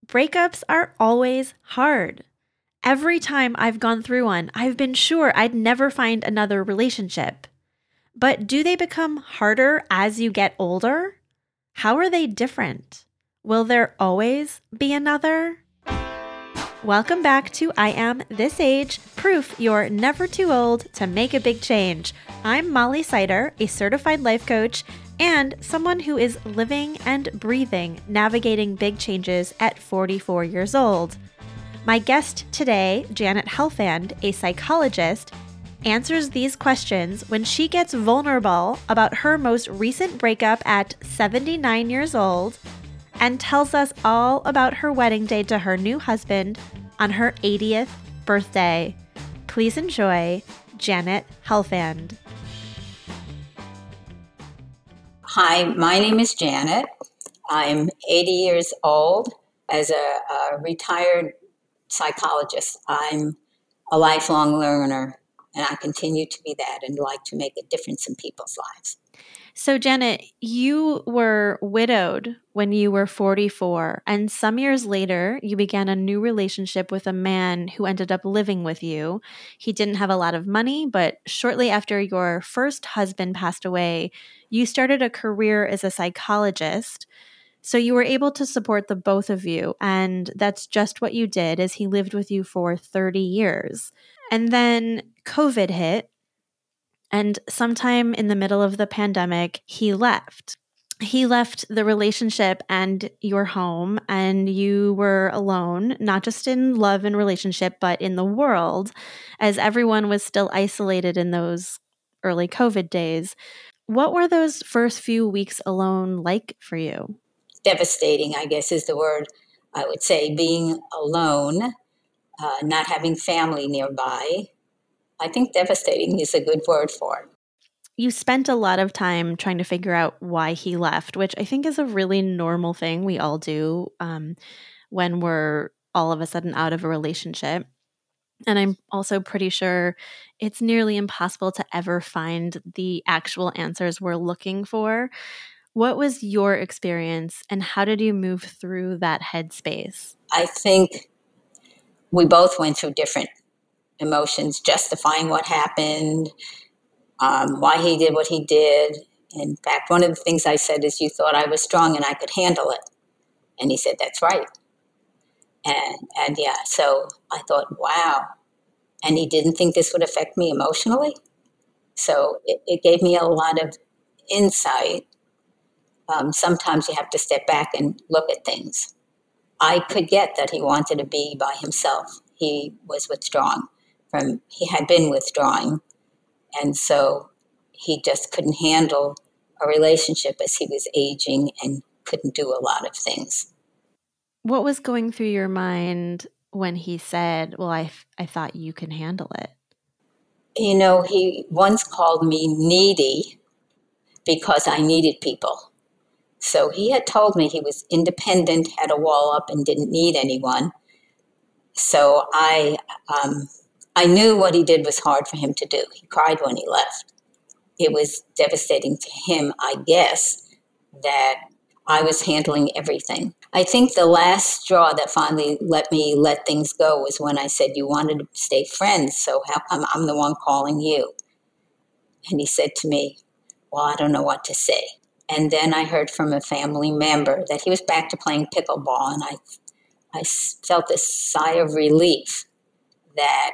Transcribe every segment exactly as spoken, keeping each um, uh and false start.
Breakups are always hard. Every time I've gone through one, I've been sure I'd never find another relationship. But do they become harder as you get older? How are they different? Will there always be another? Welcome back to I Am This Age, proof you're never too old to make a big change. I'm Molly Sider, a certified life coach and someone who is living and breathing navigating big changes at forty-four years old. My guest today, Janet Helfand, a psychologist, answers these questions when she gets vulnerable about her most recent breakup at seventy-nine years old and tells us all about her wedding day to her new husband on her eightieth birthday. Please enjoy Janet Helfand. Hi, my name is Janet. I'm eighty years old. As a, a retired psychologist, I'm a lifelong learner, and I continue to be that and like to make a difference in people's lives. So, Janet, you were widowed when you were forty-four, and some years later, you began a new relationship with a man who ended up living with you. He didn't have a lot of money, but shortly after your first husband passed away, you started a career as a psychologist. So you were able to support the both of you, and that's just what you did as he lived with you for thirty years. And then COVID hit. And sometime in the middle of the pandemic, he left. He left the relationship and your home, and you were alone, not just in love and relationship, but in the world, as everyone was still isolated in those early COVID days. What were those first few weeks alone like for you? Devastating, I guess, is the word I would say. Being alone, uh, not having family nearby. I think devastating is a good word for it. You spent a lot of time trying to figure out why he left, which I think is a really normal thing we all do um, when we're all of a sudden out of a relationship. And I'm also pretty sure it's nearly impossible to ever find the actual answers we're looking for. What was your experience, and how did you move through that headspace? I think we both went through different emotions, justifying what happened, um, why he did what he did. In fact, one of the things I said is, you thought I was strong and I could handle it. And he said, that's right. And, and yeah, so I thought, wow. And he didn't think this would affect me emotionally. So it, it gave me a lot of insight. Um, sometimes you have to step back and look at things. I could get that he wanted to be by himself. He was withdrawing from, he had been withdrawing. And so he just couldn't handle a relationship as he was aging and couldn't do a lot of things. What was going through your mind when he said, well, I, I thought you can handle it? You know, he once called me needy because I needed people. So he had told me he was independent, had a wall up, and didn't need anyone. So I, um, I knew what he did was hard for him to do. He cried when he left. It was devastating to him, I guess, that I was handling everything. I think the last straw that finally let me let things go was when I said, you wanted to stay friends, so how come I'm the one calling you? And he said to me, well, I don't know what to say. And then I heard from a family member that he was back to playing pickleball, and I, I felt this sigh of relief that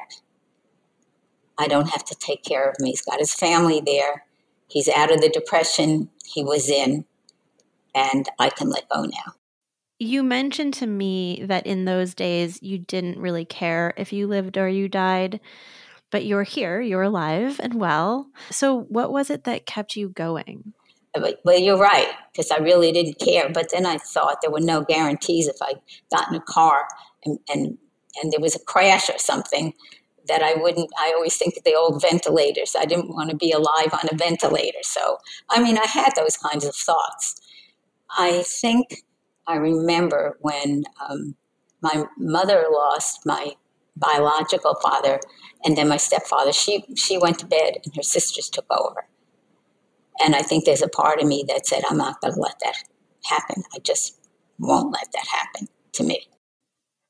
I don't have to take care of me. He's got his family there. He's out of the depression he was in, and I can let go now. You mentioned to me that in those days you didn't really care if you lived or you died, but you're here, you're alive and well. So what was it that kept you going? But, well, you're right, because I really didn't care. But then I thought there were no guarantees if I got in a car and, and, and there was a crash or something, that I wouldn't, I always think of the old ventilators. I didn't want to be alive on a ventilator. So, I mean, I had those kinds of thoughts. I think I remember when um, my mother lost my biological father, and then my stepfather, she, she went to bed and her sisters took over. And I think there's a part of me that said, I'm not going to let that happen. I just won't let that happen to me.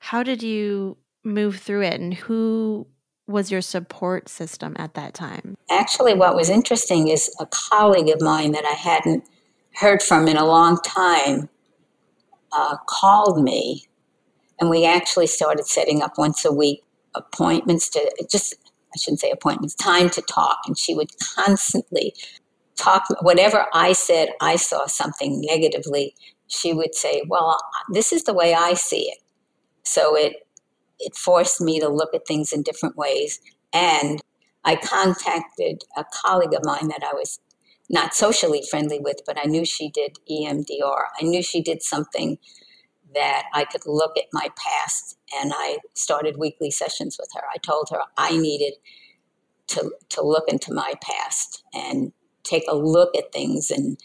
How did you move through it, and who was your support system at that time? Actually, what was interesting is a colleague of mine that I hadn't heard from in a long time uh, called me, and we actually started setting up once a week appointments to just, I shouldn't say appointments, time to talk. And she would constantly talk, whatever I said, I saw something negatively. She would say, well, this is the way I see it. So it, it forced me to look at things in different ways. And I contacted a colleague of mine that I was not socially friendly with, but I knew she did E M D R. I knew she did something that I could look at my past, and I started weekly sessions with her. I told her I needed to to look into my past and take a look at things, and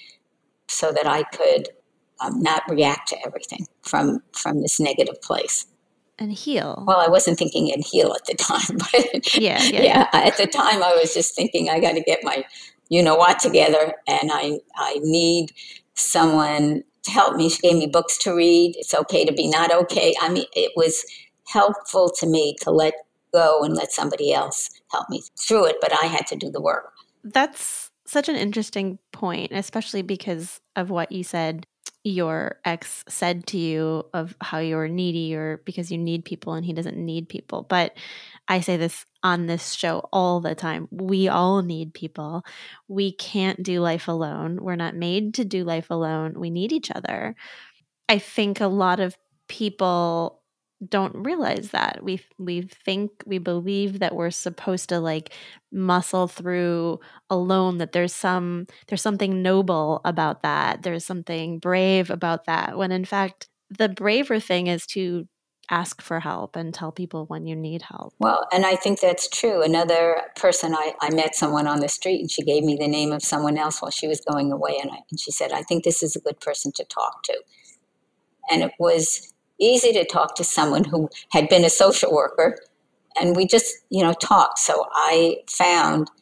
so that I could um, not react to everything from from this negative place. And heal. Well, I wasn't thinking in heal at the time, but yeah, yeah, yeah, yeah. At the time I was just thinking I got to get my you know what together, and I I need someone to help me. She gave me books to read. It's okay to be not okay. I mean, it was helpful to me to let go and let somebody else help me through it, but I had to do the work. That's such an interesting point, especially because of what you said your ex said to you of how you were needy, or because you need people and he doesn't need people. But I say this on this show all the time. We all need people. We can't do life alone. We're not made to do life alone. We need each other. I think a lot of people don't realize that. We we think, we believe that we're supposed to like muscle through alone, that there's some there's something noble about that. There's something brave about that, when in fact the braver thing is to ask for help and tell people when you need help. Well, and I think that's true. Another person, I, I met someone on the street, and she gave me the name of someone else while she was going away, and, I, and she said, I think this is a good person to talk to. And it was easy to talk to someone who had been a social worker, and we just, you know, talked. So I found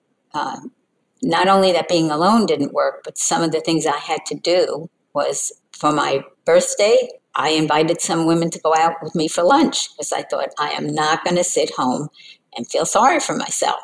um, not only that being alone didn't work, but some of the things I had to do was, for my birthday, I invited some women to go out with me for lunch, because I thought, I am not going to sit home and feel sorry for myself.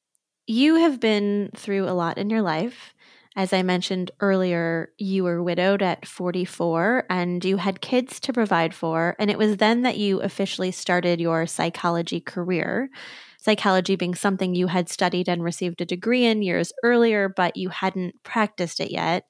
You have been through a lot in your life. As I mentioned earlier, you were widowed at forty-four and you had kids to provide for. And it was then that you officially started your psychology career. Psychology being something you had studied and received a degree in years earlier, but you hadn't practiced it yet.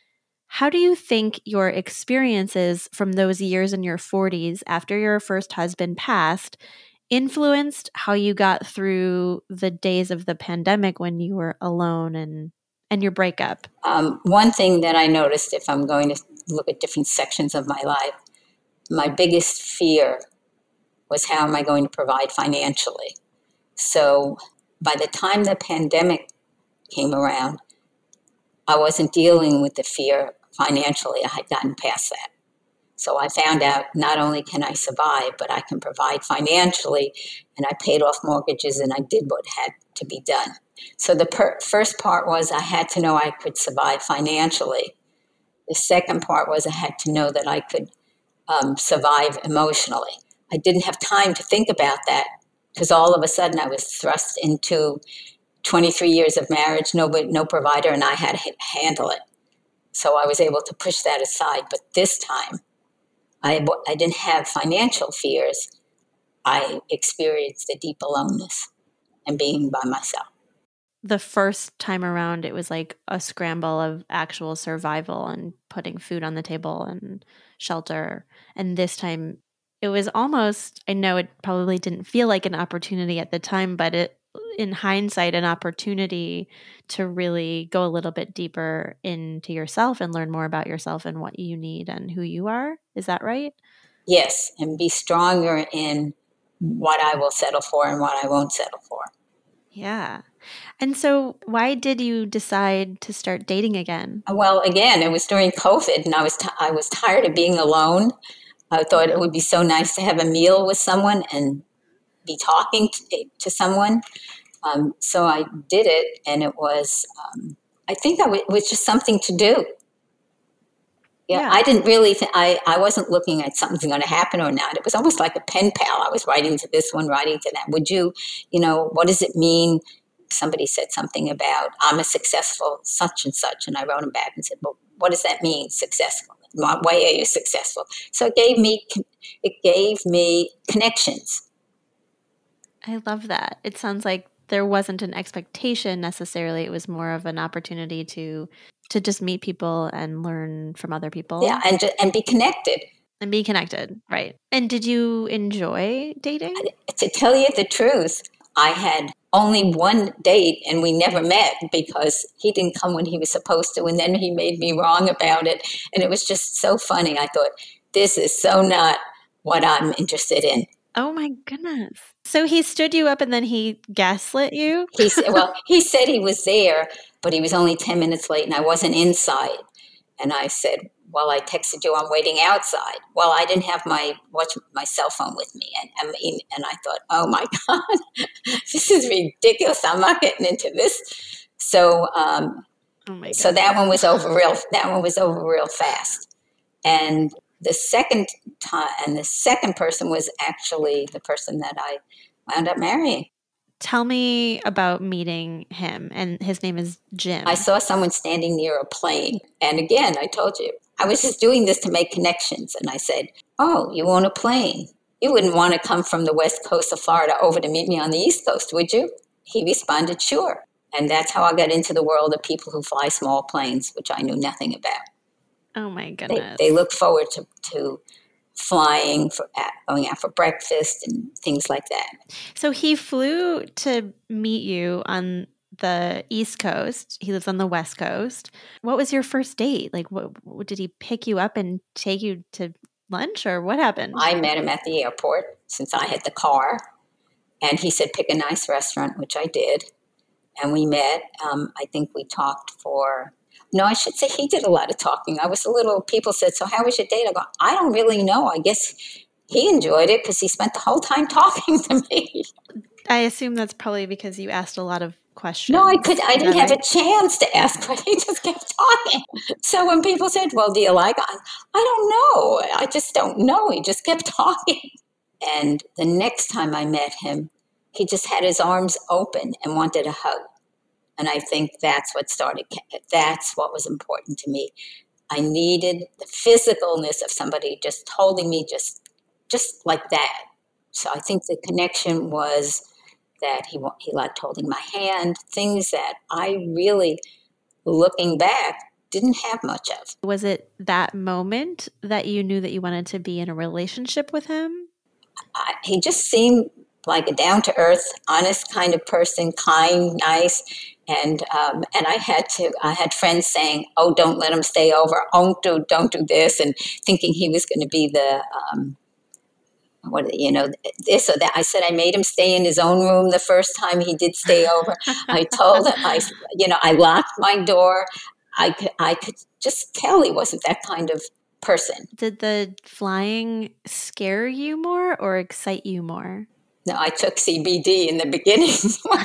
How do you think your experiences from those years in your forties after your first husband passed influenced how you got through the days of the pandemic when you were alone and and your breakup? Um, one thing that I noticed, if I'm going to look at different sections of my life, my biggest fear was, how am I going to provide financially? So by the time the pandemic came around, I wasn't dealing with the fear financially. I had gotten past that. So I found out not only can I survive, but I can provide financially, and I paid off mortgages and I did what had to be done. So the per- first part was I had to know I could survive financially. The second part was I had to know that I could um, survive emotionally. I didn't have time to think about that, because all of a sudden I was thrust into twenty-three years of marriage, no, no provider, and I had to handle it. So I was able to push that aside. But this time, I, I didn't have financial fears. I experienced a deep aloneness and being by myself. The first time around, it was like a scramble of actual survival and putting food on the table and shelter. And this time, it was almost, I know it probably didn't feel like an opportunity at the time, but it, in hindsight, an opportunity to really go a little bit deeper into yourself and learn more about yourself and what you need and who you are. Is that right? Yes, and be stronger in what I will settle for and what I won't settle for. Yeah. And so why did you decide to start dating again? Well, again, it was during COVID, and I was t- I was tired of being alone. I thought it would be so nice to have a meal with someone and be talking to, to someone. Um, so I did it, and it was, um, I think I w- it was just something to do. Yeah, Yeah. I didn't really, th- I, I wasn't looking at something's going to happen or not. It was almost like a pen pal. I was writing to this one, writing to that. Would you, you know, what does it mean? Somebody said something about, I'm a successful such and such. And I wrote him back and said, well, what does that mean, successful? In what way are you successful? So it gave me, it gave me connections. I love that. It sounds like there wasn't an expectation necessarily. It was more of an opportunity to to just meet people and learn from other people. Yeah, and, ju- and be connected. And be connected, right. And did you enjoy dating? To tell you the truth, I had only one date and we never met because he didn't come when he was supposed to. And then he made me wrong about it. And it was just so funny. I thought, this is so not what I'm interested in. Oh my goodness. So he stood you up and then he gaslit you? He said, well, he said he was there, but he was only ten minutes late and I wasn't inside. And I said, well, I texted you, I'm waiting outside. Well, I didn't have my watch my cell phone with me. And, I mean, and I thought, oh my God, this is ridiculous. I'm not getting into this. So um, Oh my so that one was over real that one was over real fast. And the second time and the second person was actually the person that I wound up marrying. Tell me about meeting him. And his name is Jim. I saw someone standing near a plane. And again, I told you, I was just doing this to make connections. And I said, oh, you own a plane. You wouldn't want to come from the west coast of Florida over to meet me on the east coast, would you? He responded, sure. And that's how I got into the world of people who fly small planes, which I knew nothing about. Oh my goodness. They, they look forward to, to flying, for going out for breakfast and things like that. So he flew to meet you on the East Coast. He lives on the West Coast. What was your first date? Like, what, what did he pick you up and take you to lunch, or what happened? I met him at the airport since I had the car, and he said, pick a nice restaurant, which I did. And we met. Um, I think we talked for, no, I should say he did a lot of talking. I was a little, people said, so how was your date? I go, I don't really know. I guess he enjoyed it because he spent the whole time talking to me. I assume that's probably because you asked a lot of questions. No, I could. I didn't have right? a chance to ask, but he just kept talking. So when people said, well, do you like it? I, I don't know. I just don't know. He just kept talking. And the next time I met him, he just had his arms open and wanted a hug. And I think that's what started, that's what was important to me. I needed the physicalness of somebody just holding me just, just like that. So I think the connection was that he, he liked holding my hand, things that I really, looking back, didn't have much of. Was it that moment that you knew that you wanted to be in a relationship with him? I, he just seemed like a down-to-earth, honest kind of person, kind, nice. And um, and I had to. I had friends saying, "Oh, don't let him stay over. Don't do, don't do this," and thinking he was going to be the, um, what you know, this or that. I said I made him stay in his own room the first time he did stay over. I told him, I, you know, I locked my door. I could, I could just tell he wasn't that kind of person. Did the flying scare you more or excite you more? No, I took C B D in the beginning when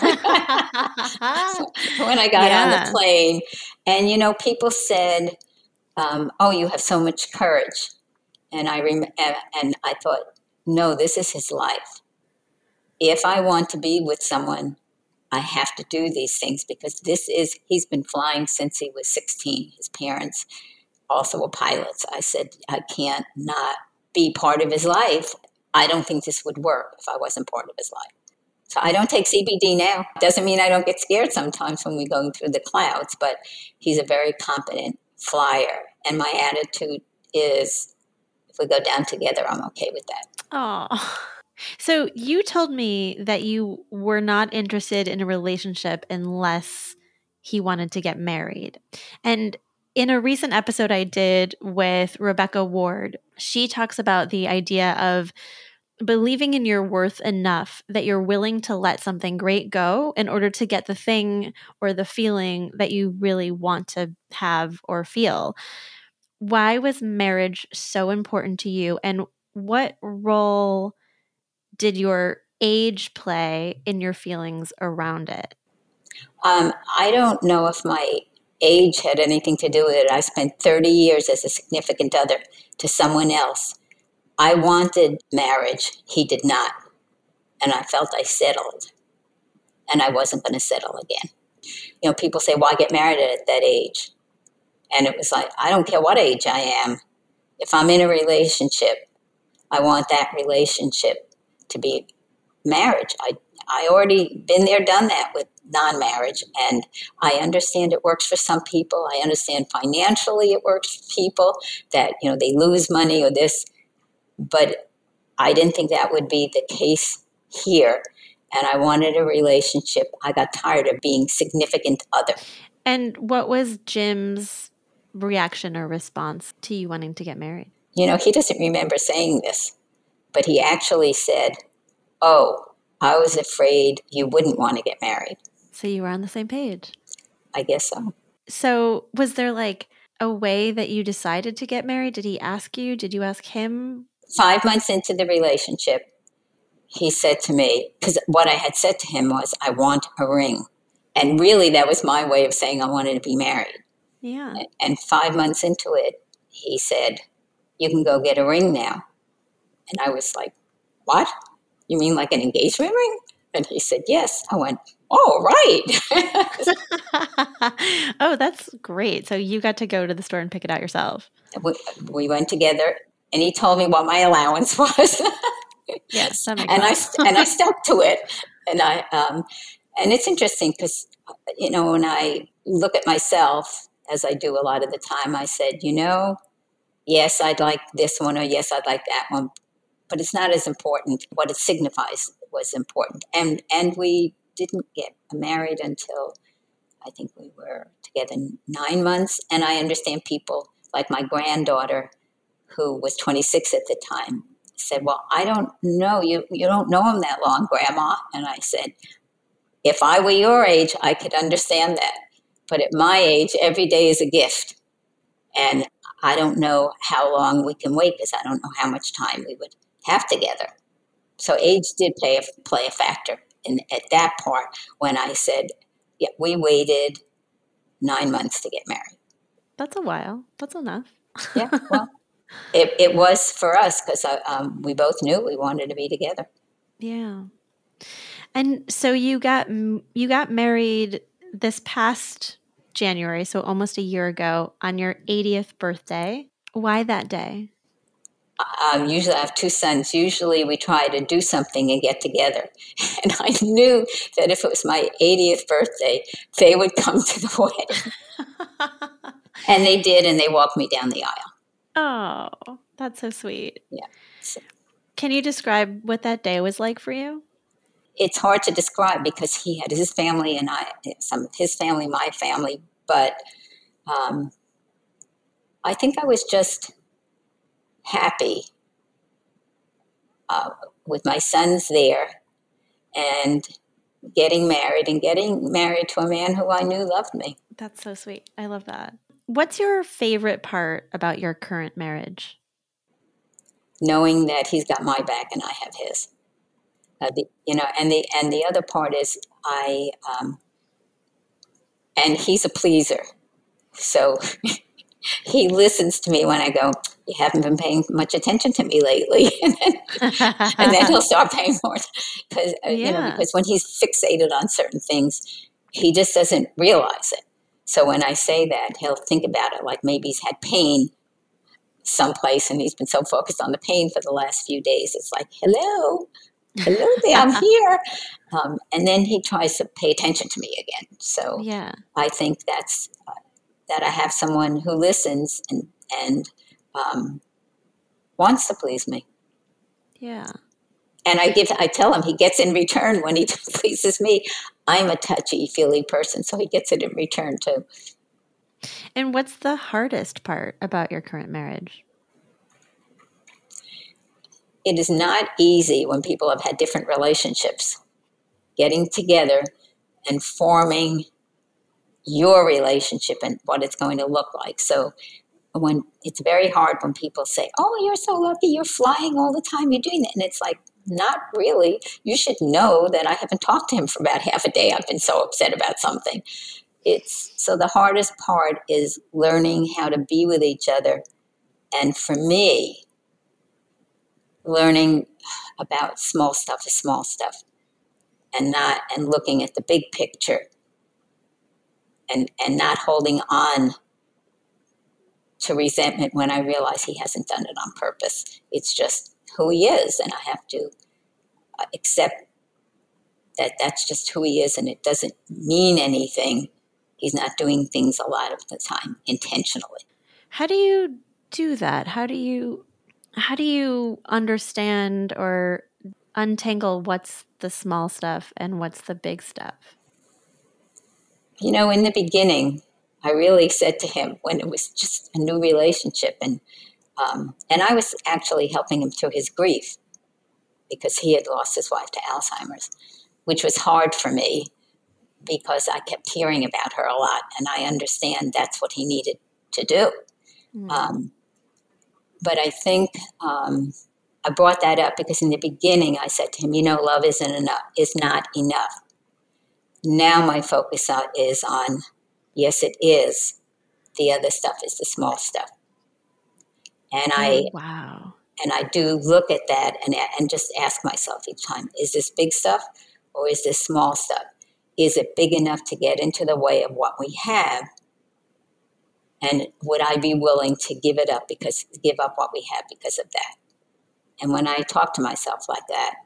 I got yeah. on the plane. And, you know, people said, um, oh, you have so much courage. And I rem- and I thought, no, this is his life. If I want to be with someone, I have to do these things because this is, he's been flying since he was sixteen. His parents also were pilots. I said, I can't not be part of his life. I don't think this would work if I wasn't part of his life. So I don't take C B D now. Doesn't mean I don't get scared sometimes when we're going through the clouds, but he's a very competent flyer. And my attitude is, if we go down together, I'm okay with that. Oh, so you told me that you were not interested in a relationship unless he wanted to get married. And in a recent episode I did with Rebecca Ward, she talks about the idea of believing in your worth enough that you're willing to let something great go in order to get the thing or the feeling that you really want to have or feel. Why was marriage so important to you, and what role did your age play in your feelings around it? Um, I don't know if my age had anything to do with it. I spent thirty years as a significant other to someone else. I wanted marriage. He did not. And I felt I settled. And I wasn't going to settle again. You know, people say, why get married at that age? And it was like, I don't care what age I am. If I'm in a relationship, I want that relationship to be marriage. I I already been there, done that with non-marriage, and I understand it works for some people. I understand financially it works for people that, you know, they lose money or this, but I didn't think that would be the case here, and I wanted a relationship. I got tired of being significant other. And what was Jim's reaction or response to you wanting to get married? You know, he doesn't remember saying this, but he actually said, oh, I was afraid you wouldn't want to get married. So you were on the same page. I guess so. So was there like a way that you decided to get married? Did he ask you? Did you ask him? Five months into the relationship, he said to me, because what I had said to him was, I want a ring. And really that was my way of saying I wanted to be married. Yeah. And five months into it, he said, you can go get a ring now. And I was like, what? You mean like an engagement ring? And he said, yes. I went, oh, right. Oh, that's great. So you got to go to the store and pick it out yourself. We, we went together, and he told me what my allowance was. Yes, that makes and sense. I and I stuck to it. And I um, and it's interesting because, you know, when I look at myself, as I do a lot of the time, I said, you know, yes, I'd like this one, or yes, I'd like that one. But it's not as important. What it signifies was important. And and we didn't get married until I think we were together nine months. And I understand people like my granddaughter, who was twenty-six at the time, said, well, I don't know. You, you don't know him that long, Grandma. And I said, if I were your age, I could understand that. But at my age, every day is a gift. And I don't know how long we can wait because I don't know how much time we would have together. So age did play a, play a factor in at that part when I said, yeah, we waited nine months to get married. That's a while. That's enough. Yeah, well, it, it was for us because um, we both knew we wanted to be together. Yeah. And so you got you got married this past January, so almost a year ago, on your eightieth birthday. Why that day? Um, usually I have two sons. Usually we try to do something and get together. And I knew that if it was my eightieth birthday, they would come to the wedding. And they did, and they walked me down the aisle. Oh, that's so sweet. Yeah. So, can you describe what that day was like for you? It's hard to describe because he had his family and I, some of his family, my family. But um, I think I was just happy uh, with my sons there and getting married and getting married to a man who I knew loved me. That's so sweet. I love that. What's your favorite part about your current marriage? Knowing that he's got my back and I have his. Uh, the, you know, and the and the other part is I, um, and he's a pleaser, so he listens to me when I go, you haven't been paying much attention to me lately, and, then, and then he'll start paying more because uh, Yeah. you know because when he's fixated on certain things, he just doesn't realize it. So when I say that, he'll think about it like maybe he's had pain someplace and he's been so focused on the pain for the last few days. It's like, hello. Hello there, I'm here. Um, and then he tries to pay attention to me again. So Yeah. I think that's uh, that I have someone who listens and, and um, wants to please me. Yeah. And I give, I tell him he gets in return when he pleases me. I'm a touchy-feely person, so he gets it in return too. And what's the hardest part about your current marriage? It is not easy when people have had different relationships, getting together and forming your relationship and what it's going to look like. So when it's very hard when people say, oh, you're so lucky, you're flying all the time, you're doing that. And it's like, not really. You should know that I haven't talked to him for about half a day. I've been so upset about something. it's so the hardest part is learning how to be with each other. And for me, learning about small stuff is small stuff and not and looking at the big picture and, and not holding on to resentment when I realize he hasn't done it on purpose. It's just who he is, and I have to accept that that's just who he is, and it doesn't mean anything. He's not doing things a lot of the time intentionally. How do you do that? How do you how do you understand or untangle what's the small stuff and what's the big stuff? You know, in the beginning, I really said to him when it was just a new relationship, and um, and I was actually helping him through his grief because he had lost his wife to Alzheimer's, which was hard for me because I kept hearing about her a lot, and I understand that's what he needed to do. Mm. Um, but I think um, I brought that up because in the beginning I said to him, you know, love isn't enough, is not enough. Now my focus is on, yes, it is. The other stuff is the small stuff. And I, oh, wow. And I do look at that and, and just ask myself each time, is this big stuff or is this small stuff? Is it big enough to get into the way of what we have? And would I be willing to give it up because give up what we have because of that? And when I talk to myself like that,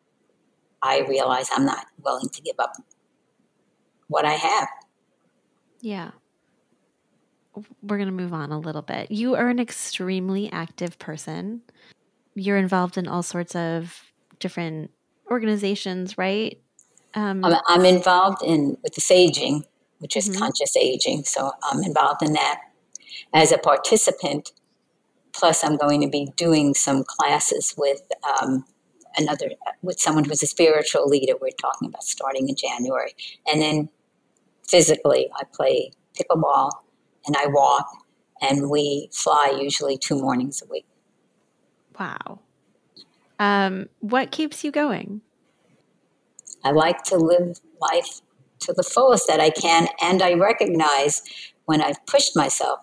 I realize I'm not willing to give up what I have. Yeah. We're going to move on a little bit. You are an extremely active person. You're involved in all sorts of different organizations, right? Um, I'm, I'm involved in with the Saging, which is mm-hmm. conscious aging. So I'm involved in that as a participant. Plus, I'm going to be doing some classes with um, another, with someone who's a spiritual leader. We're talking about starting in January. And then physically, I play pickleball and I walk, and we fly usually two mornings a week. Wow. Um, what keeps you going? I like to live life to the fullest that I can, and I recognize when I've pushed myself,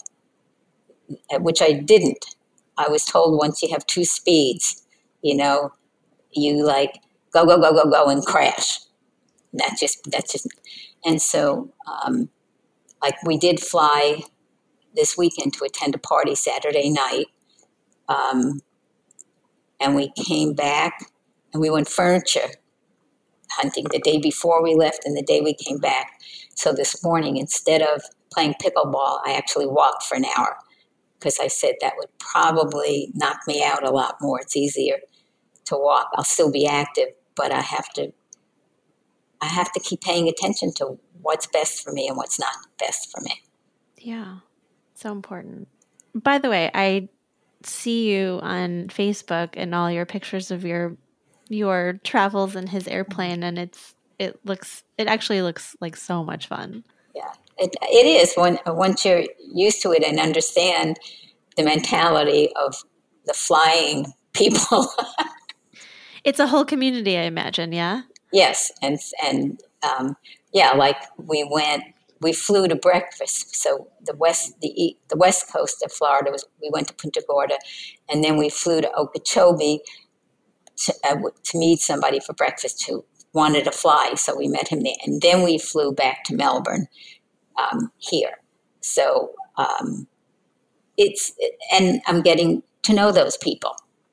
which I didn't. I was told once you have two speeds, you know, you like go, go, go, go, go, and crash. That's just, that's just, and so, um, like we did fly this weekend to attend a party Saturday night, um, and we came back and we went furniture hunting the day before we left and the day we came back. So this morning, instead of playing pickleball, I actually walked for an hour because I said that would probably knock me out a lot more. It's easier to walk. I'll still be active, but I have to I have to keep paying attention to what's best for me and what's not best for me. Yeah, so important. By the way, I see you on Facebook and all your pictures of your your travels in his airplane, and it's it looks it actually looks like so much fun. Yeah, it it is when once you're used to it and understand the mentality of the flying people. It's a whole community, I imagine. Yeah. Yes, and and um, yeah, like we went. We flew to breakfast. So the west, the the west coast of Florida was. We went to Punta Gorda, and then we flew to Okeechobee to, uh, to meet somebody for breakfast who wanted to fly. So we met him there, and then we flew back to Melbourne um, here. So um, it's and I'm getting to know those people.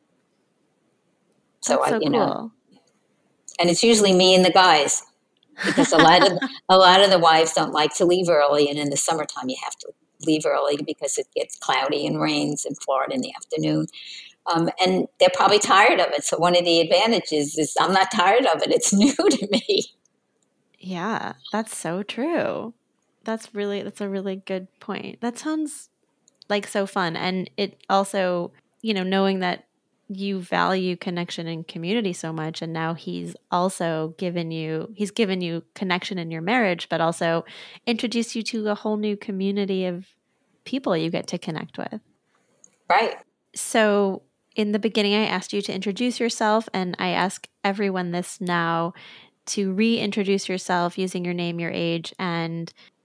So That's I, so you cool. know, and it's usually me and the guys. Because a lot of a lot of the wives don't like to leave early, and in the summertime you have to leave early because it gets cloudy and rains in Florida in the afternoon, um, and they're probably tired of it. So one of the advantages is I'm not tired of it; it's new to me. Yeah, that's so true. That's really that's a really good point. That sounds like so fun, and it also, you know, knowing that you value connection and community so much, and now he's also given you he's given you connection in your marriage, but also introduced you to a whole new community of people you get to connect with. Right. So in the beginning, I asked you to introduce yourself, and I ask everyone this now to reintroduce yourself using your name, your age, and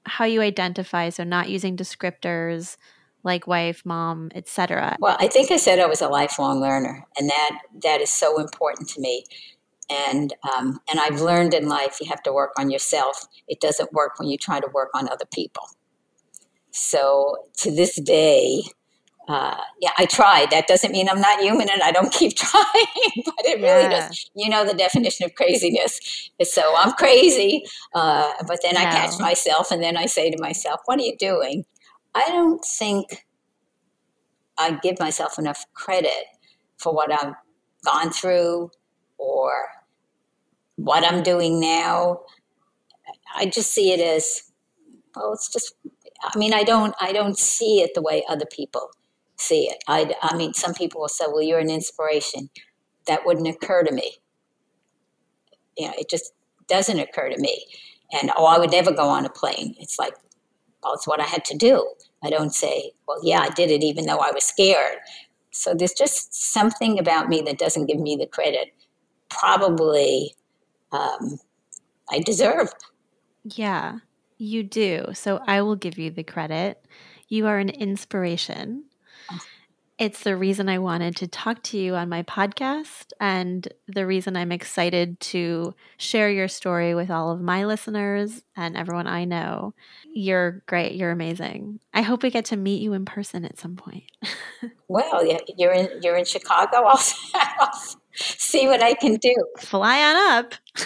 how you identify, so not using descriptors like wife, mom, et cetera. Well, I think I said I was a lifelong learner, and that that is so important to me. And um, and I've learned in life you have to work on yourself. It doesn't work when you try to work on other people. So to this day, uh, yeah, I tried. That doesn't mean I'm not human and I don't keep trying, but it Yeah. really does. You know the definition of craziness. So I'm crazy, uh, but then I No. catch myself and then I say to myself, what are you doing? I don't think I give myself enough credit for what I've gone through or what I'm doing now. I just see it as, well, it's just, I mean, I don't, I don't see it the way other people see it. I, I mean, some people will say, well, you're an inspiration. That wouldn't occur to me. You know, it just doesn't occur to me. And, oh, I would never go on a plane. It's like, well, it's what I had to do. I don't say, well, yeah, I did it even though I was scared. So there's just something about me that doesn't give me the credit probably um, I deserve. Yeah, you do. So I will give you the credit. You are an inspiration. It's the reason I wanted to talk to you on my podcast and the reason I'm excited to share your story with all of my listeners and everyone I know. You're great. You're amazing. I hope we get to meet you in person at some point. Well, you're in you're in Chicago. I'll, I'll see what I can do. Fly on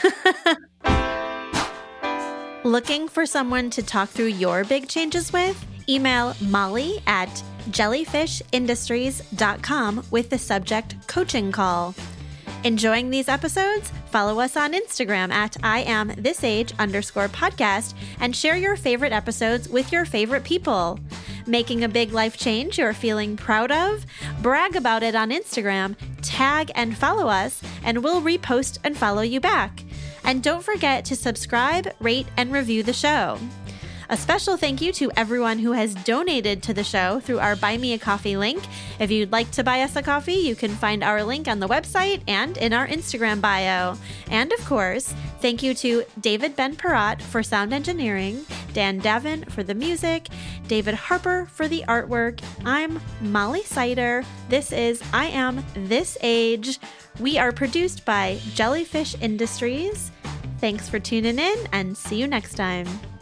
up. Looking for someone to talk through your big changes with? Email Molly at jellyfish industries dot com with the subject coaching call. Enjoying these episodes? Follow us on Instagram at I am this age underscore podcast and share your favorite episodes with your favorite people. Making a big life change you're feeling proud of? Brag about it on Instagram, tag and follow us, and we'll repost and follow you back. And don't forget to subscribe, rate, and review the show. A special thank you to everyone who has donated to the show through our Buy Me a Coffee link. If you'd like to buy us a coffee, you can find our link on the website and in our Instagram bio. And of course, thank you to David Ben-Parat for sound engineering, Dan Davin for the music, David Harper for the artwork. I'm Molly Sider. This is I Am This Age. We are produced by Jellyfish Industries. Thanks for tuning in and see you next time.